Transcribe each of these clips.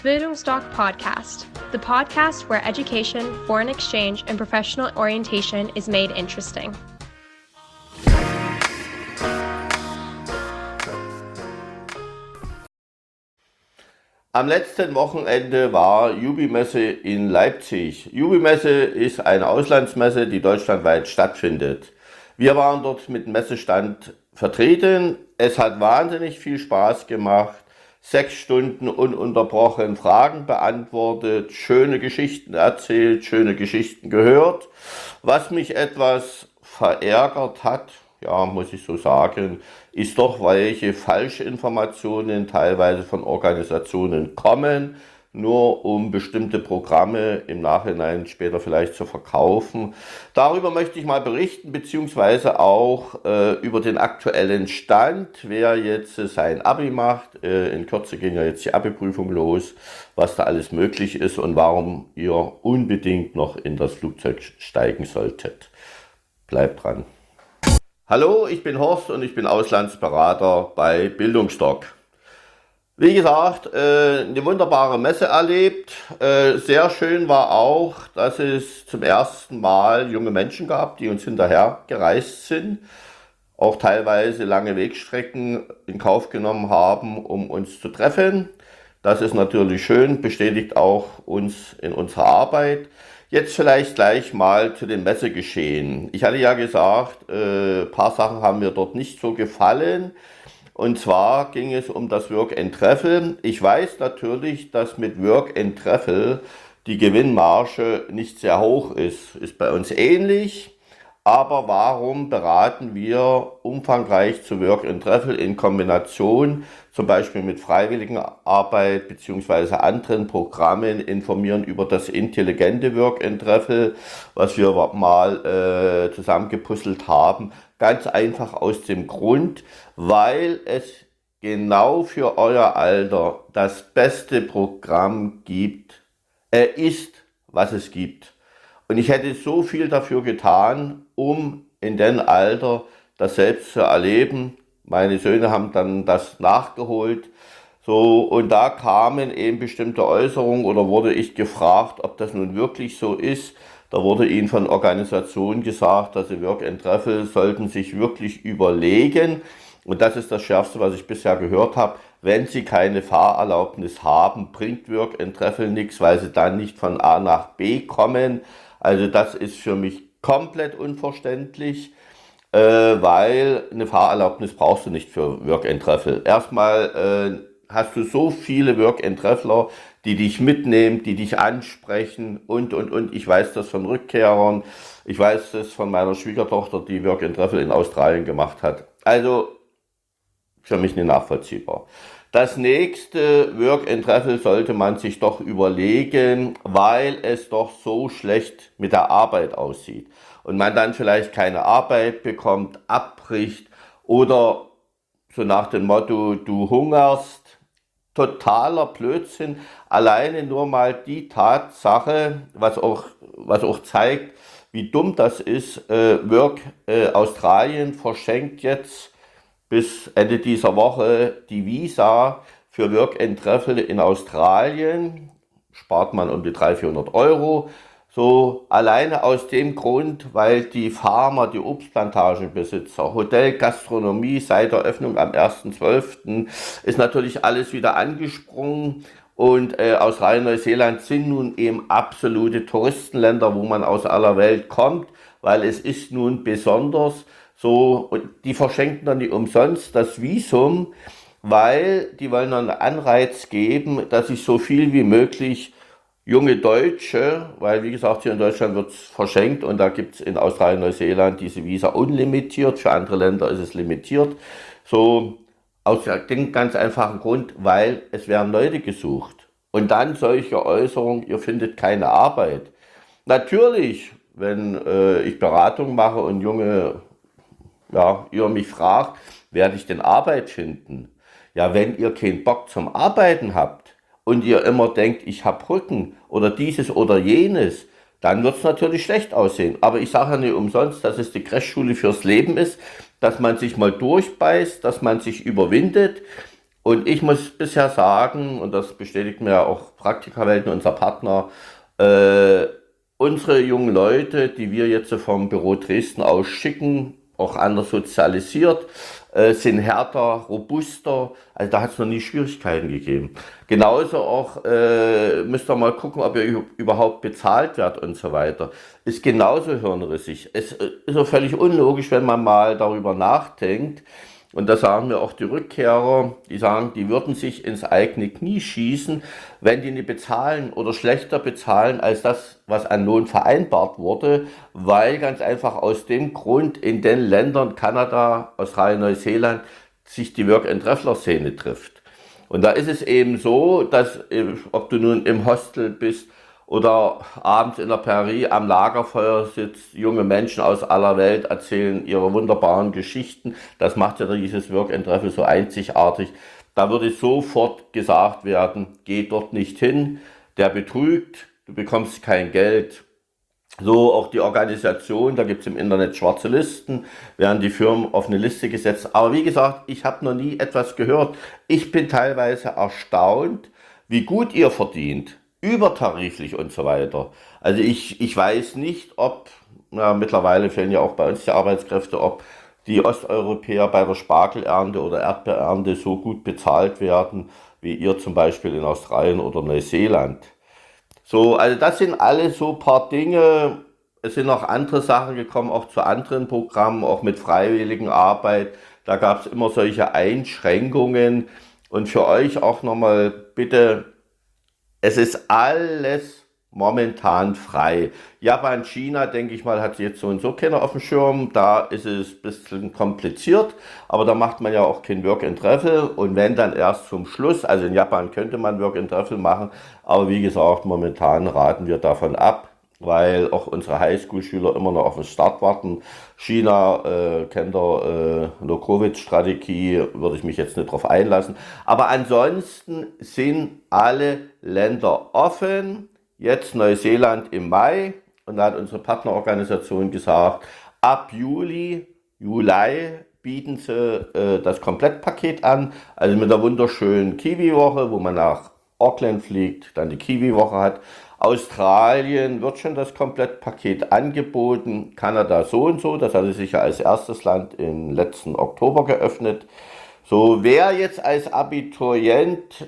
Bildungsdoc Podcast, the podcast where education, foreign exchange, and professional orientation is made interesting. Am letzten Wochenende war Jubi-Messe in Leipzig. Jubi-Messe ist eine Auslandsmesse, die deutschlandweit stattfindet. Wir waren dort mit dem Messestand vertreten. Es hat wahnsinnig viel Spaß gemacht. 6 Stunden ununterbrochen Fragen beantwortet, schöne Geschichten erzählt, schöne Geschichten gehört. Was mich etwas verärgert hat, ja, muss ich so sagen, ist doch, welche Falschinformationen teilweise von Organisationen kommen, nur um bestimmte Programme im Nachhinein später vielleicht zu verkaufen. Darüber möchte ich mal berichten, beziehungsweise auch über den aktuellen Stand, wer jetzt sein Abi macht. In Kürze ging ja jetzt die Abi-Prüfung los, was da alles möglich ist und warum ihr unbedingt noch in das Flugzeug steigen solltet. Bleibt dran. Hallo, ich bin Horst und ich bin Auslandsberater bei Bildungsdoc. Wie gesagt, eine wunderbare Messe erlebt. Sehr schön war auch, dass es zum ersten Mal junge Menschen gab, die uns hinterher gereist sind, auch teilweise lange Wegstrecken in Kauf genommen haben, um uns zu treffen. Das ist natürlich schön, bestätigt auch uns in unserer Arbeit. Jetzt vielleicht gleich mal zu dem Messegeschehen. Ich hatte ja gesagt, paar Sachen haben mir dort nicht so gefallen. Und zwar ging es um das Work and Travel. Ich weiß natürlich, dass mit Work and Travel die Gewinnmarge nicht sehr hoch ist. Ist bei uns ähnlich. Aber warum beraten wir umfangreich zu Work and Travel in Kombination, zum Beispiel mit Freiwilligenarbeit bzw. anderen Programmen, informieren über das intelligente Work and Travel, was wir mal zusammengepuzzelt haben. Ganz einfach aus dem Grund, weil es genau für euer Alter das beste Programm ist, was es gibt. Und ich hätte so viel dafür getan, um in dem Alter das selbst zu erleben. Meine Söhne haben dann das nachgeholt. So, und da kamen eben bestimmte Äußerungen oder wurde ich gefragt, ob das nun wirklich so ist. Da wurde ihnen von Organisationen gesagt, dass sie Work and Travel sollten sich wirklich überlegen. Und das ist das Schärfste, was ich bisher gehört habe. Wenn sie keine Fahrerlaubnis haben, bringt Work and Travel nichts, weil sie dann nicht von A nach B kommen. Also das ist für mich komplett unverständlich, weil eine Fahrerlaubnis brauchst du nicht für Work and Travel. Erstmal hast du so viele Work and Traveler, die dich mitnehmen, die dich ansprechen und. Ich weiß das von Rückkehrern, ich weiß das von meiner Schwiegertochter, die Work and Travel in Australien gemacht hat. Also für mich nicht nachvollziehbar. Das nächste Work and Travel sollte man sich doch überlegen, weil es doch so schlecht mit der Arbeit aussieht und man dann vielleicht keine Arbeit bekommt, abbricht oder so nach dem Motto, du hungerst. Totaler Blödsinn. Alleine nur mal die Tatsache, was auch zeigt, wie dumm das ist. Australien verschenkt jetzt bis Ende dieser Woche die Visa für Work and Travel in Australien. Spart man um die 300-400 Euro. So alleine aus dem Grund, weil die Farmer, die Obstplantagenbesitzer, Hotel, Gastronomie seit der Öffnung am 1.12. ist natürlich alles wieder angesprungen. Und Australien, Neuseeland sind nun eben absolute Touristenländer, wo man aus aller Welt kommt, weil es ist nun besonders so, und die verschenken dann nicht umsonst das Visum, weil die wollen dann einen Anreiz geben, dass sich so viel wie möglich junge Deutsche, weil wie gesagt hier in Deutschland wird es verschenkt und da gibt es in Australien, Neuseeland diese Visa unlimitiert, für andere Länder ist es limitiert, so aus dem ganz einfachen Grund, weil es werden Leute gesucht. Und dann solche Äußerungen, ihr findet keine Arbeit. Natürlich, wenn ich Beratung mache und ihr mich fragt, werde ich denn Arbeit finden? Ja, wenn ihr keinen Bock zum Arbeiten habt und ihr immer denkt, ich habe Rücken oder dieses oder jenes, dann wird es natürlich schlecht aussehen. Aber ich sage ja nicht umsonst, dass es die Crashschule fürs Leben ist, dass man sich mal durchbeißt, dass man sich überwindet. Und ich muss bisher sagen, und das bestätigt mir ja auch Praktikerwelten, unser Partner, äh, unsere jungen Leute, die wir jetzt vom Büro Dresden aus schicken, auch anders sozialisiert, sind härter, robuster. Also da hat es noch nie Schwierigkeiten gegeben. Genauso auch müsst ihr mal gucken, ob ihr überhaupt bezahlt werdet und so weiter. Ist genauso hirnrissig. Es ist auch völlig unlogisch, wenn man mal darüber nachdenkt. Und da sagen mir auch die Rückkehrer, die sagen, die würden sich ins eigene Knie schießen, wenn die nicht bezahlen oder schlechter bezahlen als das, was an Lohn vereinbart wurde, weil ganz einfach aus dem Grund in den Ländern Kanada, Australien, Neuseeland sich die Work-and-Traveler-Szene trifft. Und da ist es eben so, dass, ob du nun im Hostel bist oder abends in der Prärie am Lagerfeuer sitzt, junge Menschen aus aller Welt erzählen ihre wunderbaren Geschichten. Das macht ja dieses Work and Travel so einzigartig. Da würde sofort gesagt werden, geh dort nicht hin, der betrügt, du bekommst kein Geld. So auch die Organisation, da gibt es im Internet schwarze Listen, werden die Firmen auf eine Liste gesetzt. Aber wie gesagt, ich habe noch nie etwas gehört. Ich bin teilweise erstaunt, wie gut ihr verdient, übertariflich und so weiter. Also ich weiß nicht, ob, na, mittlerweile fehlen ja auch bei uns die Arbeitskräfte, ob die Osteuropäer bei der Spargelernte oder Erdbeerernte so gut bezahlt werden, wie ihr zum Beispiel in Australien oder Neuseeland. So, also das sind alles so ein paar Dinge. Es sind noch andere Sachen gekommen, auch zu anderen Programmen, auch mit freiwilligen Arbeit. Da gab es immer solche Einschränkungen. Und für euch auch nochmal bitte, es ist alles momentan frei. Japan, China, denke ich mal, hat jetzt so und so keiner auf dem Schirm. Da ist es ein bisschen kompliziert, aber da macht man ja auch kein Work and Travel. Und wenn dann erst zum Schluss, also in Japan könnte man Work and Travel machen, aber wie gesagt, momentan raten wir davon ab, weil auch unsere Highschool-Schüler immer noch auf den Start warten. China, kennt ihr, No-Covid-Strategie, würde ich mich jetzt nicht drauf einlassen. Aber ansonsten sind alle Länder offen. Jetzt Neuseeland im Mai. Und da hat unsere Partnerorganisation gesagt, ab Juli bieten sie das Komplettpaket an. Also mit der wunderschönen Kiwi-Woche, wo man nach Auckland fliegt, dann die Kiwi-Woche hat. Australien wird schon das Komplettpaket angeboten, Kanada so und so, das hatte sich ja als erstes Land im letzten Oktober geöffnet. So, wer jetzt als Abiturient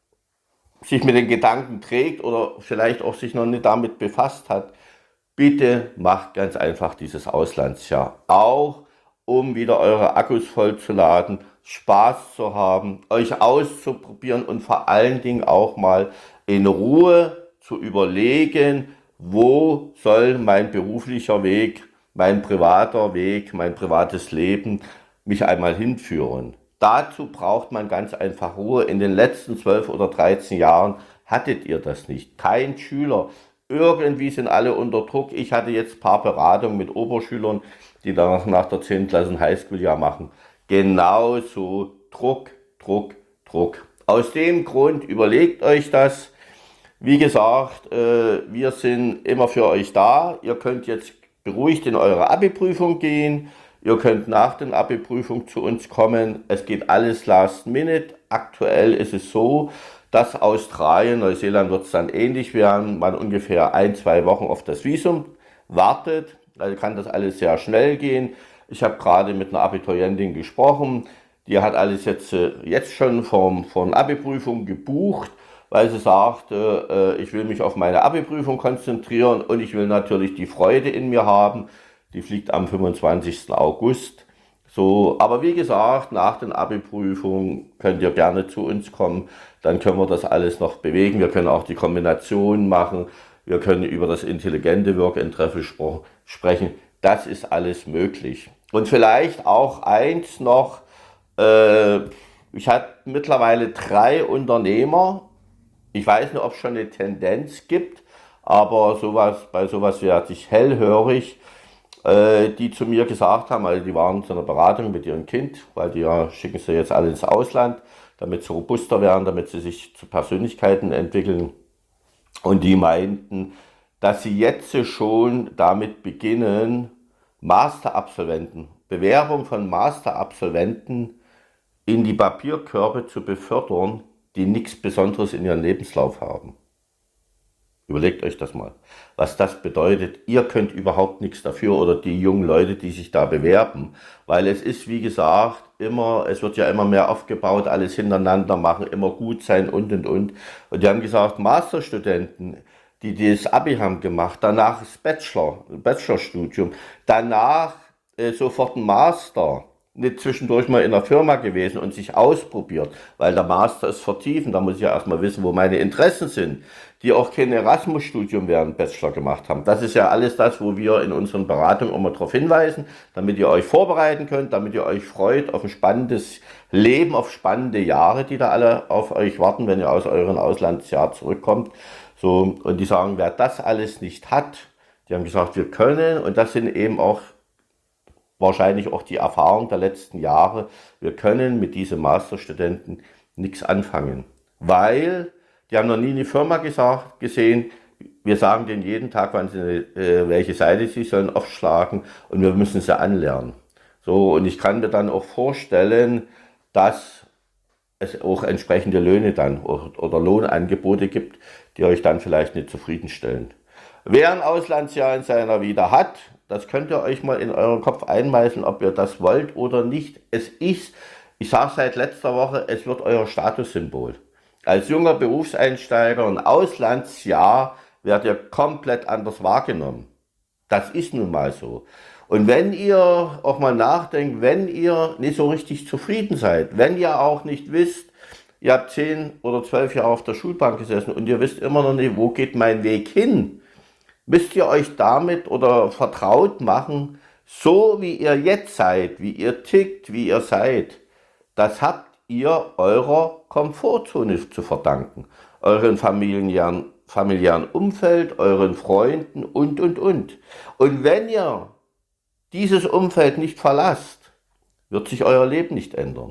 sich mit den Gedanken trägt oder vielleicht auch sich noch nicht damit befasst hat, bitte macht ganz einfach dieses Auslandsjahr. Auch um wieder eure Akkus vollzuladen, Spaß zu haben, euch auszuprobieren und vor allen Dingen auch mal in Ruhe zu überlegen, wo soll mein beruflicher Weg, mein privater Weg, mein privates Leben mich einmal hinführen. Dazu braucht man ganz einfach Ruhe. In den letzten 12 oder 13 Jahren hattet ihr das nicht. Kein Schüler. Irgendwie sind alle unter Druck. Ich hatte jetzt ein paar Beratungen mit Oberschülern, die danach nach der 10. Klasse ein Highschool-Jahr machen. Genauso Druck, Druck, Druck. Aus dem Grund überlegt euch das. Wie gesagt, wir sind immer für euch da. Ihr könnt jetzt beruhigt in eure Abi-Prüfung gehen. Ihr könnt nach der Abi-Prüfung zu uns kommen. Es geht alles last minute. Aktuell ist es so, dass Australien, Neuseeland wird es dann ähnlich werden, man ungefähr 1, 2 Wochen auf das Visum wartet. Also kann das alles sehr schnell gehen. Ich habe gerade mit einer Abiturientin gesprochen. Die hat alles jetzt schon von Abi-Prüfung gebucht, weil sie sagt, ich will mich auf meine Abi-Prüfung konzentrieren und ich will natürlich die Freude in mir haben. Die fliegt am 25. August. So, aber wie gesagt, nach den Abi-Prüfungen könnt ihr gerne zu uns kommen. Dann können wir das alles noch bewegen. Wir können auch die Kombination machen. Wir können über das intelligente Work and Travel sprechen. Das ist alles möglich. Und vielleicht auch eins noch. Ich habe mittlerweile 3 Unternehmer. Ich weiß nicht, ob es schon eine Tendenz gibt, aber bei sowas werde ich hellhörig, die zu mir gesagt haben, also die waren zu einer Beratung mit ihrem Kind, weil die ja schicken sie jetzt alle ins Ausland, damit sie robuster werden, damit sie sich zu Persönlichkeiten entwickeln. Und die meinten, dass sie jetzt schon damit beginnen, Masterabsolventen, Bewerbung von Masterabsolventen in die Papierkörbe zu befördern, die nichts Besonderes in ihrem Lebenslauf haben. Überlegt euch das mal, was das bedeutet. Ihr könnt überhaupt nichts dafür oder die jungen Leute, die sich da bewerben, weil es ist, wie gesagt, es wird ja immer mehr aufgebaut, alles hintereinander machen, immer gut sein und. Und die haben gesagt, Masterstudenten, die das Abi haben gemacht, danach das Bachelorstudium, danach sofort ein Master, nicht zwischendurch mal in einer Firma gewesen und sich ausprobiert, weil der Master ist vertiefen, da muss ich ja erstmal wissen, wo meine Interessen sind, die auch kein Erasmus-Studium während Bachelor gemacht haben. Das ist ja alles das, wo wir in unseren Beratungen immer darauf hinweisen, damit ihr euch vorbereiten könnt, damit ihr euch freut auf ein spannendes Leben, auf spannende Jahre, die da alle auf euch warten, wenn ihr aus eurem Auslandsjahr zurückkommt. So, und die sagen, wer das alles nicht hat, die haben gesagt, wir können, und das sind eben auch wahrscheinlich auch die Erfahrung der letzten Jahre, wir können mit diesen Masterstudenten nichts anfangen, weil die haben noch nie eine Firma gesehen, wir sagen denen jeden Tag, welche Seite sie sollen aufschlagen und wir müssen sie anlernen. So, und ich kann mir dann auch vorstellen, dass es auch entsprechende Löhne dann oder Lohnangebote gibt, die euch dann vielleicht nicht zufriedenstellen. Wer ein Auslandsjahr in seiner Vita hat, das könnt ihr euch mal in euren Kopf einmeißeln, ob ihr das wollt oder nicht. Es ist, ich sage seit letzter Woche, es wird euer Statussymbol. Als junger Berufseinsteiger ein Auslandsjahr werdet ihr komplett anders wahrgenommen. Das ist nun mal so. Und wenn ihr auch mal nachdenkt, wenn ihr nicht so richtig zufrieden seid, wenn ihr auch nicht wisst, ihr habt 10 oder 12 Jahre auf der Schulbank gesessen und ihr wisst immer noch nicht, wo geht mein Weg hin, müsst ihr euch damit oder vertraut machen, so wie ihr jetzt seid, wie ihr tickt, wie ihr seid, das habt ihr eurer Komfortzone zu verdanken, euren familiären Umfeld, euren Freunden und. Und wenn ihr dieses Umfeld nicht verlasst, wird sich euer Leben nicht ändern.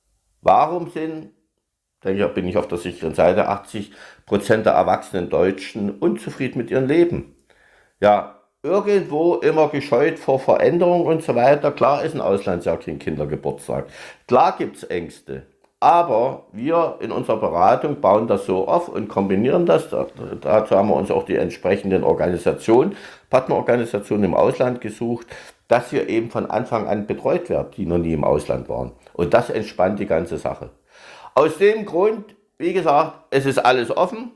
Warum sind, denke ich, bin ich auf der sicheren Seite, 80% der erwachsenen Deutschen unzufrieden mit ihrem Leben? Ja, irgendwo immer gescheut vor Veränderung und so weiter. Klar ist ein Auslandsjahr kein Kindergeburtstag. Klar gibt es Ängste. Aber wir in unserer Beratung bauen das so auf und kombinieren das. Dazu haben wir uns auch die entsprechenden Partnerorganisationen im Ausland gesucht, dass wir eben von Anfang an betreut werden, die noch nie im Ausland waren. Und das entspannt die ganze Sache. Aus dem Grund, wie gesagt, es ist alles offen.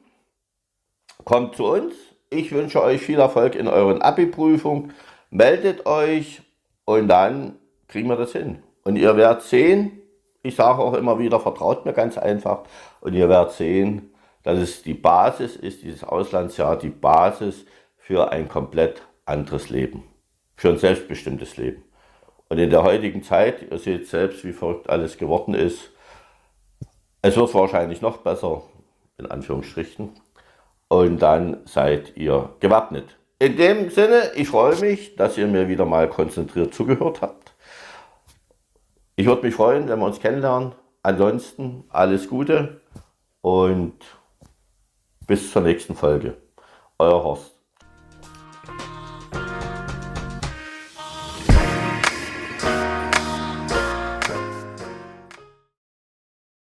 Kommt zu uns. Ich wünsche euch viel Erfolg in euren Abi-Prüfungen. Meldet euch und dann kriegen wir das hin. Und ihr werdet sehen, ich sage auch immer wieder, vertraut mir ganz einfach. Und ihr werdet sehen, dass es die Basis ist, dieses Auslandsjahr, die Basis für ein komplett anderes Leben. Für ein selbstbestimmtes Leben. Und in der heutigen Zeit, ihr seht selbst, wie verrückt alles geworden ist, es wird wahrscheinlich noch besser, in Anführungsstrichen. Und dann seid ihr gewappnet. In dem Sinne, ich freue mich, dass ihr mir wieder mal konzentriert zugehört habt. Ich würde mich freuen, wenn wir uns kennenlernen. Ansonsten alles Gute und bis zur nächsten Folge. Euer Horst.